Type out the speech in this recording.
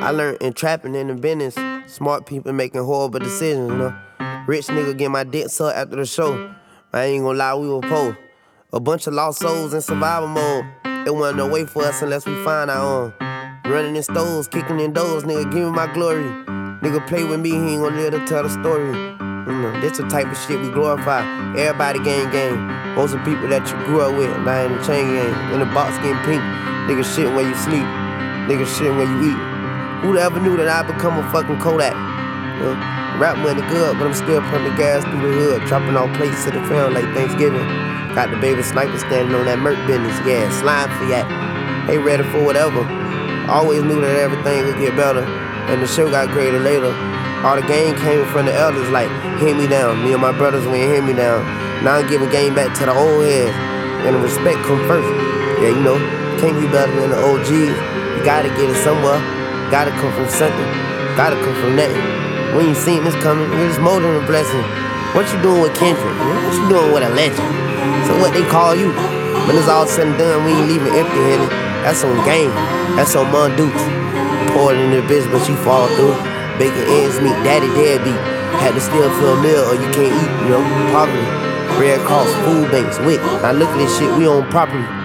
I learned in trapping in the business. Smart people making horrible decisions, you know. Rich nigga get my dick sucked after the show. I ain't gonna lie, we were poor. A bunch of lost souls in survival mode. It wasn't no way for us unless we find our own. Running in stores, kicking in doors, nigga, give me my glory. Nigga play with me, he ain't gonna live to tell the story. You know, this the type of shit we glorify. Everybody gang. Most of the people that you grew up with, now in the chain gang. In the box getting pink. Nigga shitting where you sleep. Nigga shitting where you eat. Who'd ever knew that I'd become a fucking Kodak? You know, rap money good, but I'm still pumping gas through the hood. Dropping all plates to the film like Thanksgiving. Got the baby sniper standing on that Merc business. Yeah, slime for that. They ready for whatever. Always knew that everything would get better. And the show got greater later. All the game came from the elders like, hand me down. Me and my brothers went hand me down. Now I'm giving game back to the old heads. And the respect come first. Yeah, you know, can't be better than the OGs. You gotta get it somewhere. Gotta come from something. Gotta come from nothing. We ain't seen this coming. It's more than a blessing. What you doing with Kendrick? What you doing with a legend? So what they call you? When it's all said and done, we ain't leaving empty-handed. That's on game. That's on Mon Dukes. Pour it in the bitch, but you fall through. Baking ends meet, daddy deadbeat. Had to still fill a meal or you can't eat, you know. Poverty. Red Cross, food banks, WIC. Now look at this shit, we own property.